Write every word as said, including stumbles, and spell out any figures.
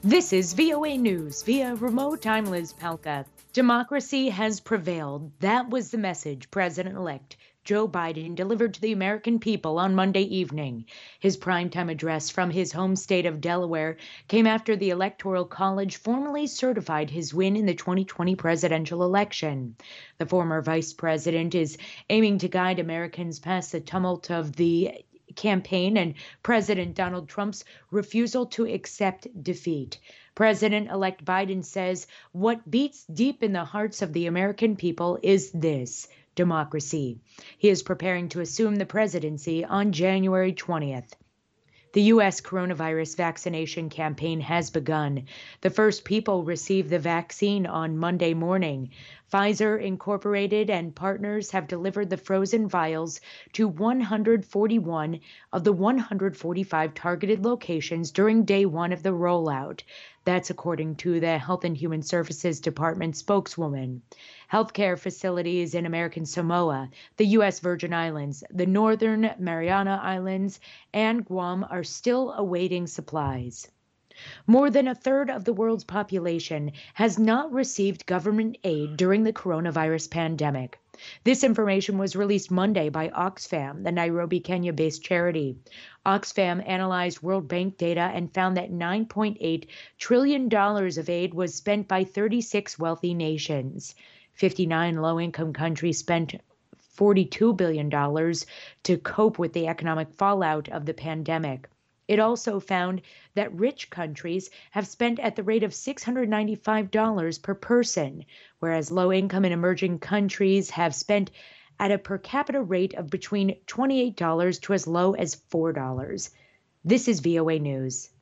This is V O A News via remote. I'm Liz Palka. Democracy has prevailed. That was the message President-elect Joe Biden delivered to the American people on Monday evening. His primetime address from his home state of Delaware came after the Electoral College formally certified his win in the twenty twenty presidential election. The former vice president is aiming to guide Americans past the tumult of the campaign and President Donald Trump's refusal to accept defeat. President-elect Biden says what beats deep in the hearts of the American people is this: democracy. He is preparing to assume the presidency on January twentieth. The U S coronavirus vaccination campaign has begun. The first people received the vaccine on Monday morning. Pfizer Incorporated and partners have delivered the frozen vials to one hundred forty-one of the one hundred forty-five targeted locations during day one of the rollout. That's according to the Health and Human Services Department spokeswoman. Healthcare facilities in American Samoa, the U S Virgin Islands, the Northern Mariana Islands, and Guam are still awaiting supplies. More than a third of the world's population has not received government aid during the coronavirus pandemic. This information was released Monday by Oxfam, the Nairobi, Kenya-based charity. Oxfam analyzed World Bank data and found that nine point eight trillion dollars of aid was spent by thirty-six wealthy nations. fifty-nine low-income countries spent forty-two billion dollars to cope with the economic fallout of the pandemic. It also found that rich countries have spent at the rate of six hundred ninety-five dollars per person, whereas low-income and emerging countries have spent at a per capita rate of between twenty-eight dollars to as low as four dollars. This is V O A News.